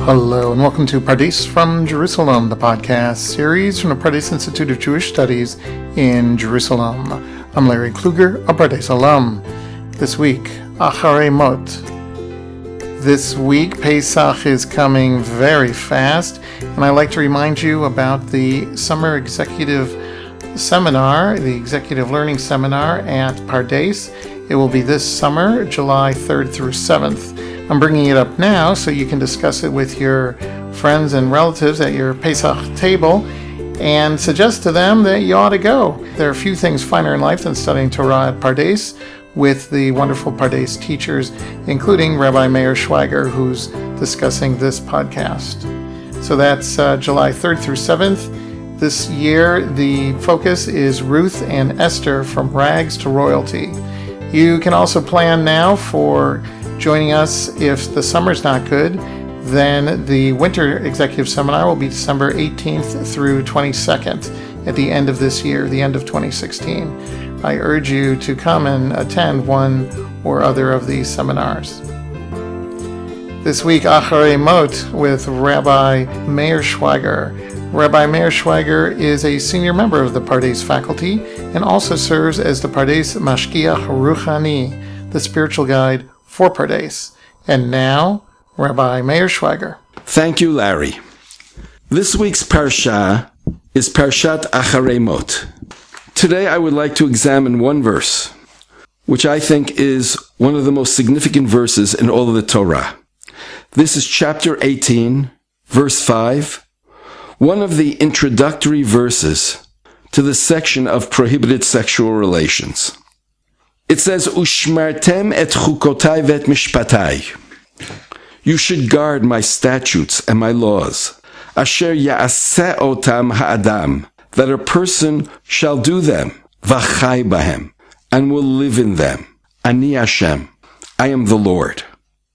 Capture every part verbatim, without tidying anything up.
Hello and welcome to Pardes from Jerusalem, the podcast series from the Pardes Institute of Jewish Studies in Jerusalem. I'm Larry Kluger, a Pardes alum. This week, Acharei Mot. This week, Pesach is coming very fast, and I'd like to remind you about the Summer Executive Seminar, the Executive Learning Seminar at Pardes. It will be this summer, July third through seventh. I'm bringing it up now so you can discuss it with your friends and relatives at your Pesach table and suggest to them that you ought to go. There are few things finer in life than studying Torah at Pardes with the wonderful Pardes teachers, including Rabbi Meir Schweiger, who's discussing this podcast. So that's uh, July third through seventh. This year, the focus is Ruth and Esther from Rags to Royalty. You can also plan now for joining us if the summer's not good. Then the Winter Executive Seminar will be December eighteenth through twenty-second at the end of this year, the end of twenty sixteen. I urge you to come and attend one or other of these seminars. This week, Acharei Mot with Rabbi Meir Schweiger. Rabbi Meir Schweiger is a senior member of the Pardes faculty and also serves as the Pardes Mashgiach Ruchani, the spiritual guide for Pardes. And now, Rabbi Meir Schweiger. Thank you, Larry. This week's Parsha is Parshat Acharei Mot. Today I would like to examine one verse, which I think is one of the most significant verses in all of the Torah. This is chapter eighteen, verse five, one of the introductory verses to the section of prohibited sexual relations. It says, Ushmartem et chukotai vet mishpatai. You should guard my statutes and my laws. Asher ya'aseh otam ha'adam. That a person shall do them. V'chai bahem. And will live in them. Ani Hashem. I am the Lord.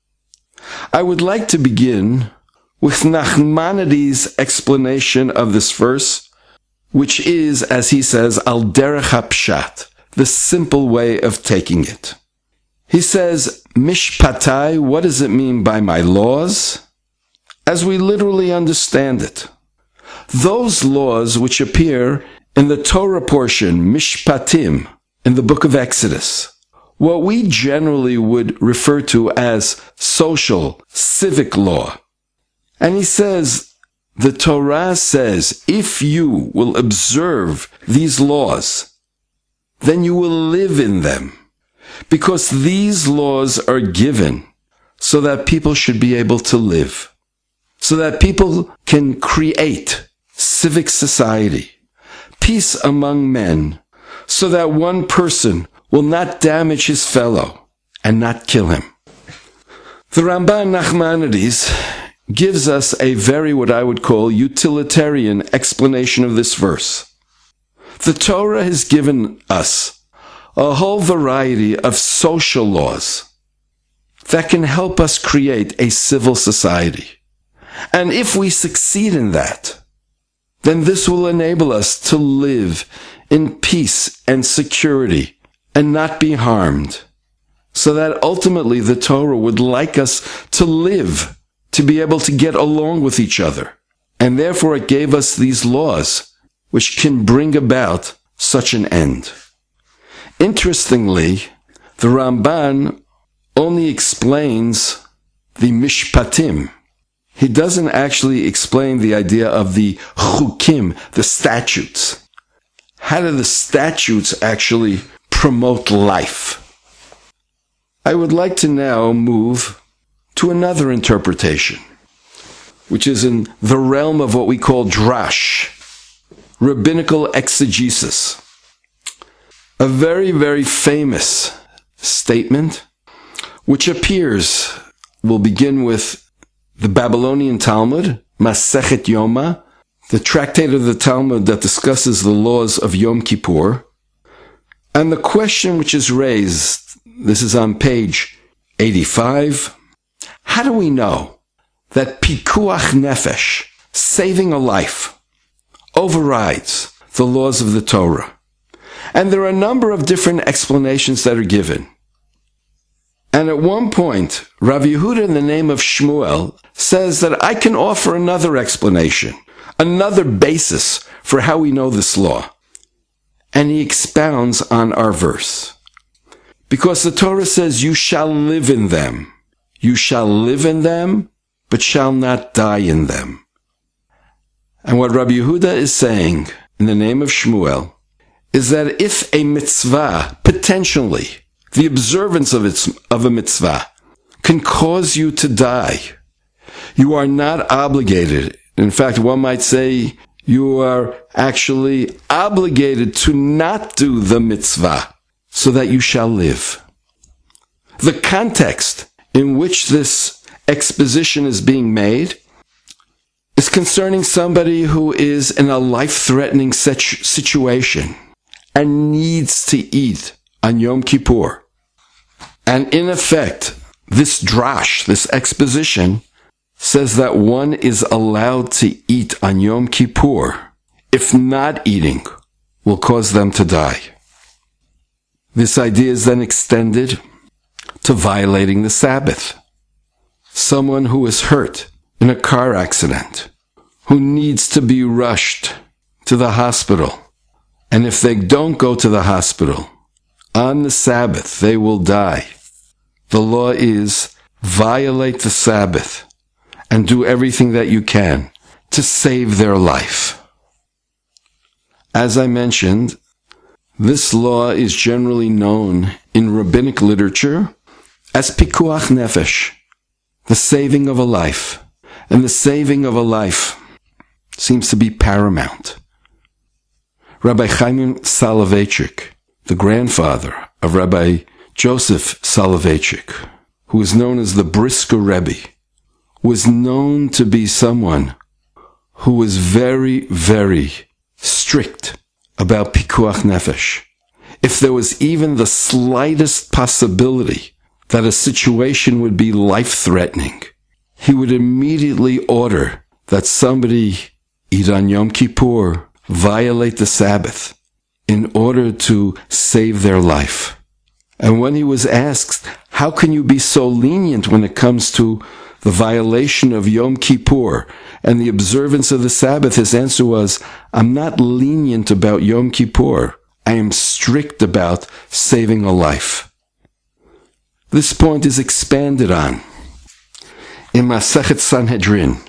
I would like to begin with Nachmanides' explanation of this verse, which is, as he says, al derech hapshat, the simple way of taking it. He says, Mishpatai, what does it mean by my laws? As we literally understand it. Those laws which appear in the Torah portion, Mishpatim, in the book of Exodus, what we generally would refer to as social, civic law. And he says, the Torah says, if you will observe these laws, then you will live in them. Because these laws are given so that people should be able to live. So that people can create civic society, peace among men, so that one person will not damage his fellow and not kill him. The Ramban Nachmanides gives us a very, what I would call, utilitarian explanation of this verse. The Torah has given us a whole variety of social laws that can help us create a civil society. And if we succeed in that, then this will enable us to live in peace and security and not be harmed, so that ultimately the Torah would like us to live, to be able to get along with each other. And therefore it gave us these laws which can bring about such an end. Interestingly, the Ramban only explains the mishpatim. He doesn't actually explain the idea of the chukim, the statutes. How do the statutes actually promote life? I would like to now move to another interpretation, which is in the realm of what we call drash, rabbinical exegesis. A very, very famous statement, which appears, we'll begin with the Babylonian Talmud, Masechet Yoma, the tractate of the Talmud that discusses the laws of Yom Kippur. And the question which is raised, this is on page eighty-five, how do we know that pikuach nefesh, saving a life, overrides the laws of the Torah? And there are a number of different explanations that are given. And at one point, Rav Yehuda, in the name of Shmuel, says that I can offer another explanation, another basis for how we know this law. And he expounds on our verse. Because the Torah says, you shall live in them. You shall live in them, but shall not die in them. And what Rabbi Yehuda is saying, in the name of Shmuel, is that if a mitzvah, potentially, the observance of, its, of a mitzvah, can cause you to die, you are not obligated. In fact, one might say you are actually obligated to not do the mitzvah so that you shall live. The context in which this exposition is being made is concerning somebody who is in a life-threatening situation and needs to eat on Yom Kippur. And in effect, this drash, this exposition, says that one is allowed to eat on Yom Kippur if not eating will cause them to die. This idea is then extended to violating the Sabbath. Someone who is hurt in a car accident, who needs to be rushed to the hospital, and if they don't go to the hospital on the Sabbath, they will die. The law is violate the Sabbath and do everything that you can to save their life. As I mentioned, this law is generally known in rabbinic literature as pikuach nefesh, the saving of a life. And the saving of a life seems to be paramount. Rabbi Chaim Soloveitchik, the grandfather of Rabbi Joseph Soloveitchik, who is known as the Brisker Rebbe, was known to be someone who was very, very strict about pikuach nefesh. If there was even the slightest possibility that a situation would be life-threatening, he would immediately order that somebody eat on Yom Kippur, violate the Sabbath, in order to save their life. And when he was asked, how can you be so lenient when it comes to the violation of Yom Kippur and the observance of the Sabbath, his answer was, I'm not lenient about Yom Kippur. I am strict about saving a life. This point is expanded on in Masechet Sanhedrin.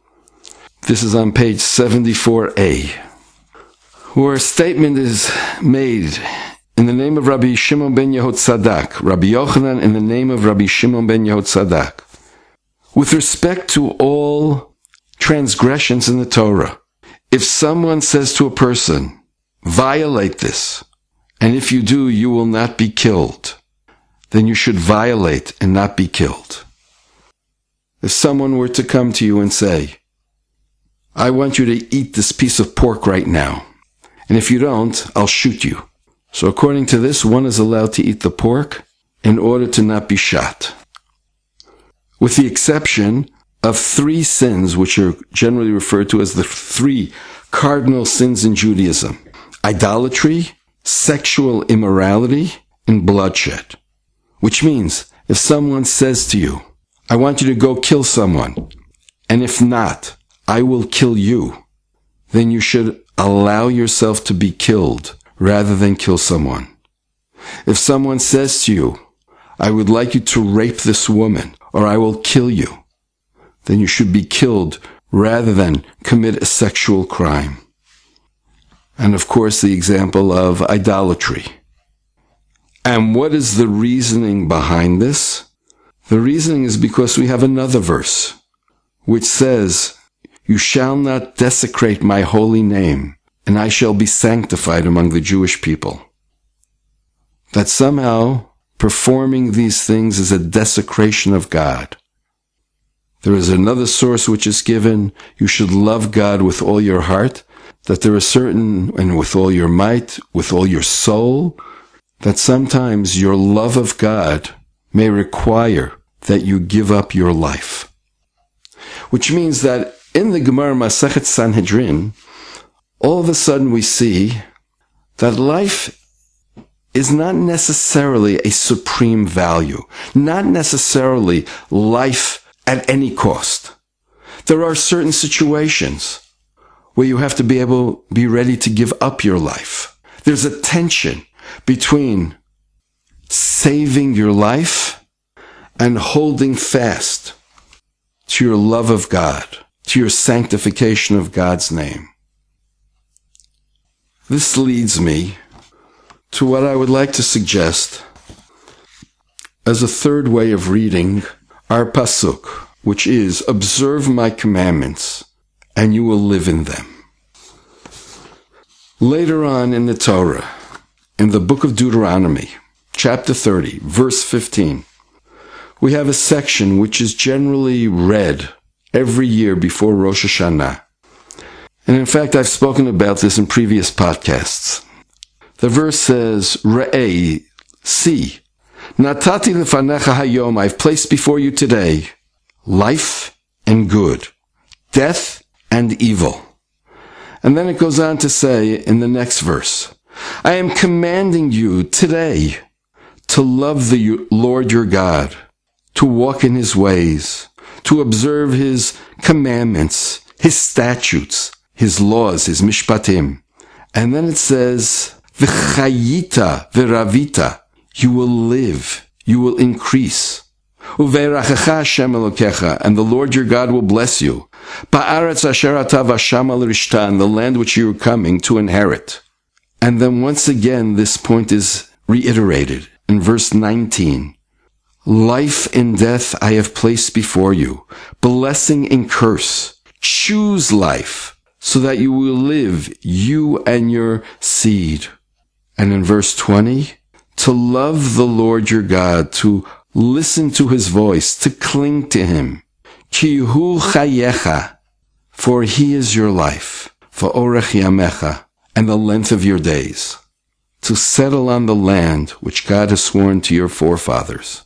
This is on page seventy-four A, where a statement is made in the name of Rabbi Shimon ben Yehotzadak, Rabbi Yochanan in the name of Rabbi Shimon ben Yehotzadak, with respect to all transgressions in the Torah. If someone says to a person, violate this, and if you do, you will not be killed, then you should violate and not be killed. If someone were to come to you and say, I want you to eat this piece of pork right now, and if you don't, I'll shoot you. So according to this, one is allowed to eat the pork in order to not be shot, with the exception of three sins which are generally referred to as the three cardinal sins in Judaism: idolatry, sexual immorality, and bloodshed. Which means, if someone says to you, I want you to go kill someone, and if not, I will kill you, then you should allow yourself to be killed rather than kill someone. If someone says to you, I would like you to rape this woman, or I will kill you, then you should be killed rather than commit a sexual crime. And of course, the example of idolatry. And what is the reasoning behind this? The reasoning is because we have another verse, which says, you shall not desecrate my holy name, and I shall be sanctified among the Jewish people. That somehow performing these things is a desecration of God. There is another source which is given, you should love God with all your heart, that there are certain, and with all your might, with all your soul, that sometimes your love of God may require that you give up your life. Which means that in the Gemara Masechet Sanhedrin, all of a sudden we see that life is not necessarily a supreme value, not necessarily life at any cost. There are certain situations where you have to be able, be ready to give up your life. There's a tension between saving your life and holding fast to your love of God, to your sanctification of God's name. This leads me to what I would like to suggest as a third way of reading our pasuk, which is, observe my commandments, and you will live in them. Later on in the Torah, in the book of Deuteronomy, chapter thirty, verse fifteen, we have a section which is generally read every year before Rosh Hashanah. And in fact, I've spoken about this in previous podcasts. The verse says, Re'ei, see, Natati lefanecha hayom, I've placed before you today life and good, death and evil. And then it goes on to say in the next verse, I am commanding you today to love the Lord your God, to walk in his ways, to observe his commandments, his statutes, his laws, his mishpatim. And then it says, V'chayita v'ravita, you will live, you will increase. Uve'erachecha Hashem Elokecha, and the Lord your God will bless you. Ba'aretz asher ata vasham al rishta, in the land which you are coming to inherit. And then once again, this point is reiterated in verse nineteen. Life and death I have placed before you, blessing and curse. Choose life, so that you will live, you and your seed. And in verse twenty, to love the Lord your God, to listen to his voice, to cling to him. Ki hu chayecha, for he is your life, va'orech yamecha, and the length of your days, to settle on the land which God has sworn to your forefathers.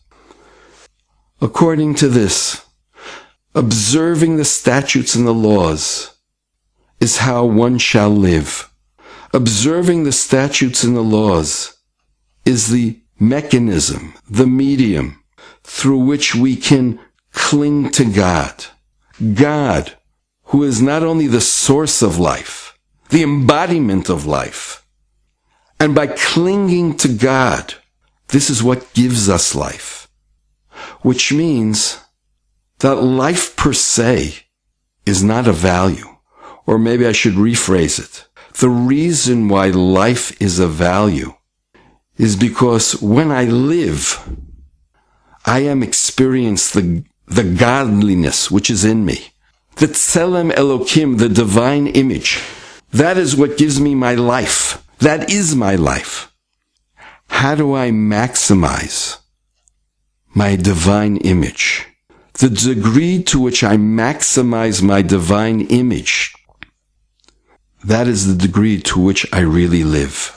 According to this, observing the statutes and the laws is how one shall live. Observing the statutes and the laws is the mechanism, the medium, through which we can cling to God. God, who is not only the source of life, the embodiment of life. And by clinging to God, this is what gives us life. Which means that life per se is not a value. Or maybe I should rephrase it. The reason why life is a value is because when I live, I am experiencing the, the godliness which is in me. The Tselem Elokim, the divine image. That is what gives me my life. That is my life. How do I maximize my divine image? The degree to which I maximize my divine image, that is the degree to which I really live.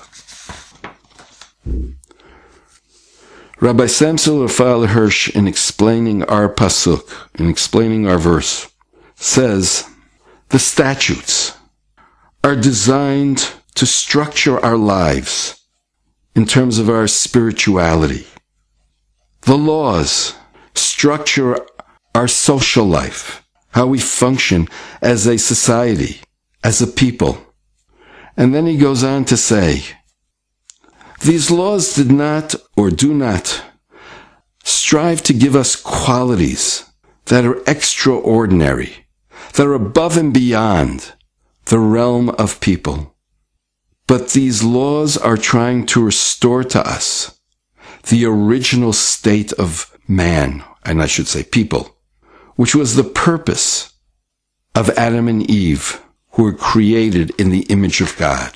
Rabbi Samson Raphael Hirsch, in explaining our pasuk, in explaining our verse, says, the statutes are designed to structure our lives in terms of our spirituality. The laws structure our social life, how we function as a society, as a people. And then he goes on to say, these laws did not or do not strive to give us qualities that are extraordinary, that are above and beyond the realm of people. But these laws are trying to restore to us the original state of man, and I should say people, which was the purpose of Adam and Eve, who were created in the image of God.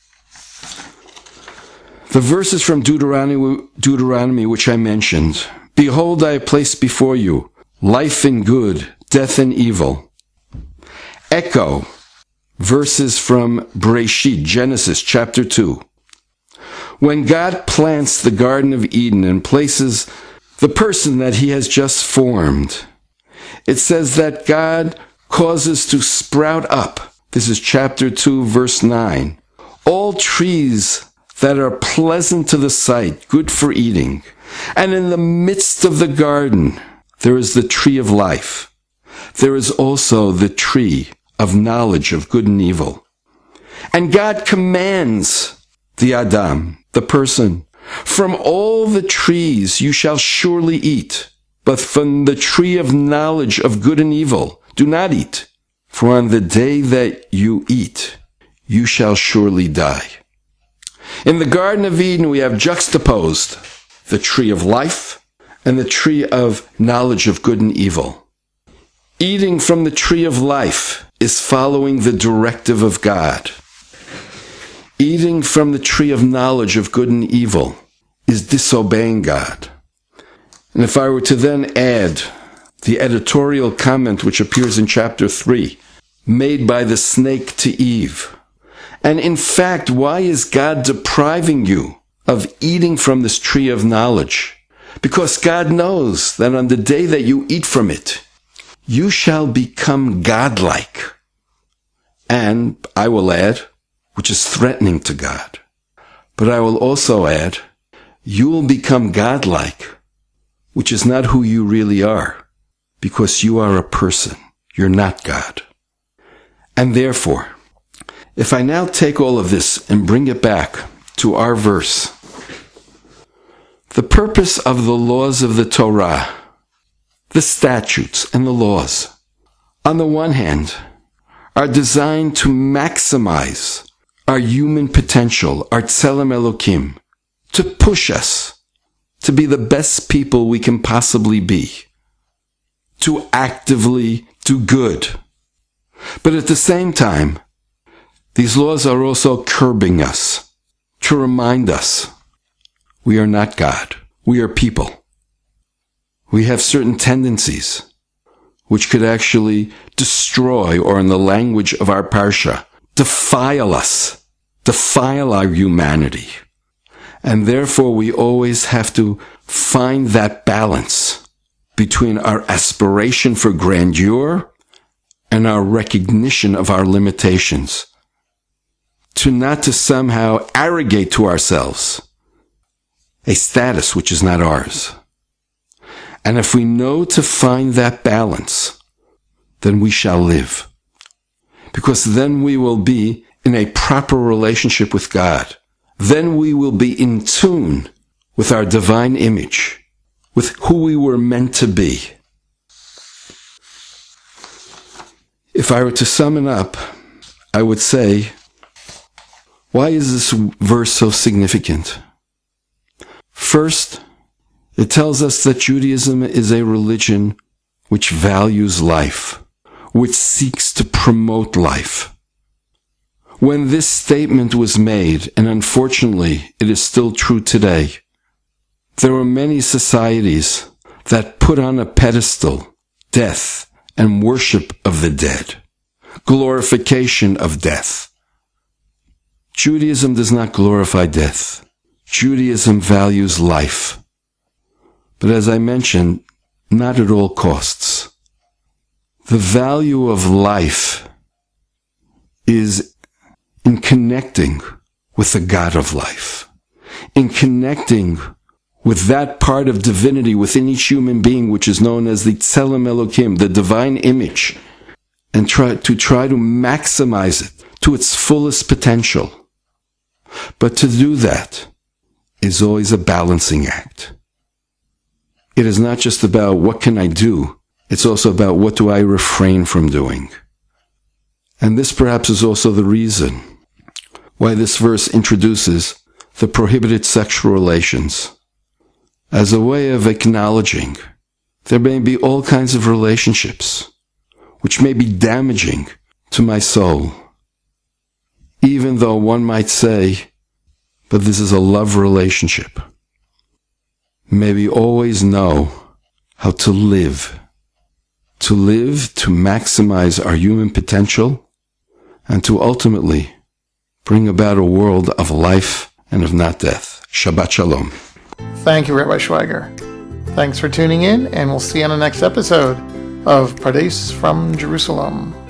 The verses from Deuteronomy, Deuteronomy which I mentioned, behold, I have placed before you life and good, death and evil, echo verses from Bereshit, Genesis chapter two. When God plants the Garden of Eden and places the person that he has just formed, it says that God causes to sprout up, this is chapter two, verse nine, all trees that are pleasant to the sight, good for eating. And in the midst of the garden, there is the tree of life. There is also the tree of knowledge of good and evil. And God commands the Adam, the person, from all the trees you shall surely eat, but from the tree of knowledge of good and evil do not eat. For on the day that you eat, you shall surely die. In the Garden of Eden, we have juxtaposed the tree of life and the tree of knowledge of good and evil. Eating from the tree of life is following the directive of God. Eating from the tree of knowledge of good and evil is disobeying God. And if I were to then add the editorial comment which appears in chapter three, made by the snake to Eve, and in fact, why is God depriving you of eating from this tree of knowledge? Because God knows that on the day that you eat from it, you shall become godlike. And I will add, which is threatening to God. But I will also add, you will become godlike, which is not who you really are, because you are a person. You're not God. And therefore, if I now take all of this and bring it back to our verse, the purpose of the laws of the Torah, the statutes and the laws, on the one hand, are designed to maximize our human potential, our Tselem Elokim, to push us to be the best people we can possibly be, to actively do good. But at the same time, these laws are also curbing us, to remind us we are not God. We are people. We have certain tendencies which could actually destroy, or in the language of our parsha, defile us, defile our humanity. And therefore we always have to find that balance between our aspiration for grandeur and our recognition of our limitations. To not to somehow arrogate to ourselves a status which is not ours. And if we know to find that balance, then we shall live. Because then we will be in a proper relationship with God. Then we will be in tune with our divine image, with who we were meant to be. If I were to sum it up, I would say, why is this verse so significant? First, it tells us that Judaism is a religion which values life, which seeks to promote life. When this statement was made, and unfortunately it is still true today, there were many societies that put on a pedestal death and worship of the dead, glorification of death. Judaism does not glorify death. Judaism values life. But as I mentioned, not at all costs. The value of life is in connecting with the God of life, in connecting with that part of divinity within each human being which is known as the Tselem Elokim, the divine image, and try to try to maximize it to its fullest potential. But to do that is always a balancing act. It is not just about what can I do, it's also about what do I refrain from doing. And this perhaps is also the reason why this verse introduces the prohibited sexual relations as a way of acknowledging there may be all kinds of relationships which may be damaging to my soul, even though one might say, but this is a love relationship. May we always know how to live, to live, to maximize our human potential, and to ultimately bring about a world of life and of not death. Shabbat Shalom. Thank you, Rabbi Schweiger. Thanks for tuning in, and we'll see you on the next episode of Pardes from Jerusalem.